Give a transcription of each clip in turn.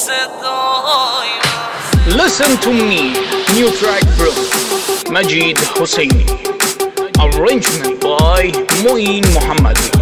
Listen to me, new track from Majid Hosseini, arrangement by Moin Mohammadi.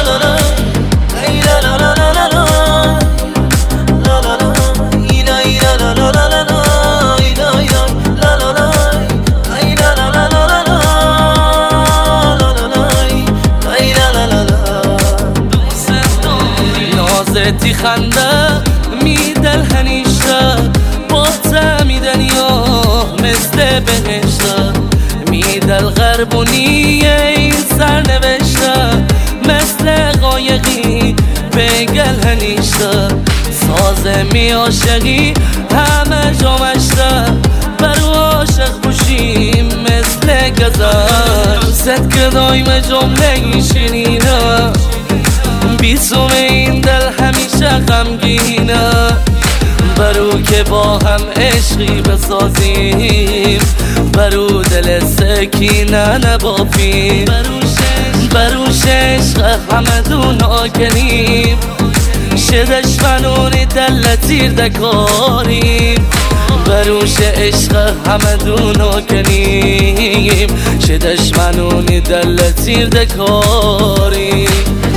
نازتی خنده میدل هنیشه با تمیدن یا مثل بهشته میدل غربونی این سرنوشته مثل قایقی بگل هنیشه ساز می عاشقی همه جامشته برو عاشق بوشیم مثل گذر ست که دایم جمله شیرینه بیسوم این دل همیشه غمگینه برو که با هم عشقی بسازیم برو دل سکینه نبافیم بروش عشق همه دونا کنیم شدش فنونی دل تیر دکاریم بروش عشق همه دونا کنیم شدش فنونی دل تیر دکاریم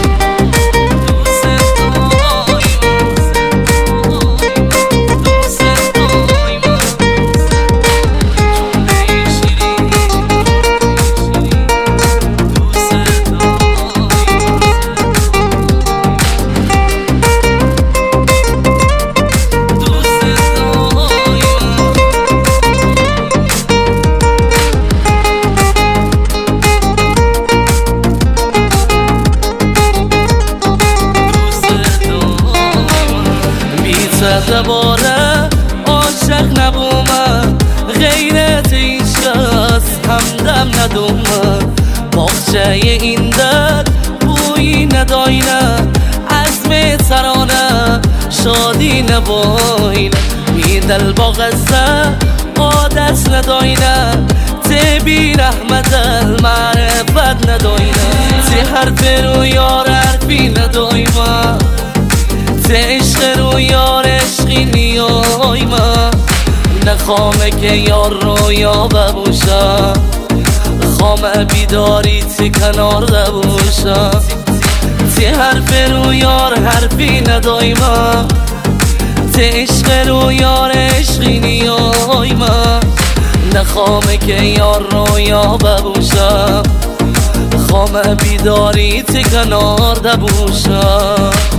دوباره عاشق نبومم غیرت این شخص همدم ندومم باغچه این دل بویی نداینه عزم ترانه شادی نباینه میدل با غزه عادت نداینه تبی رحمت المعرفت نداینه تی حرف رو یار حرفی نداینه تی عشق رو یار عشقی نیایمه نخوامه که یار رو یا ببوشم خوامه بیداری تی کنار دبوشم تی حرف رو یار حرفی ندایمه تی عشق رو یار عشقی نیایمه نخوامه که یار رو یا ببوشم خوامه بیداری تی کنار دبوشم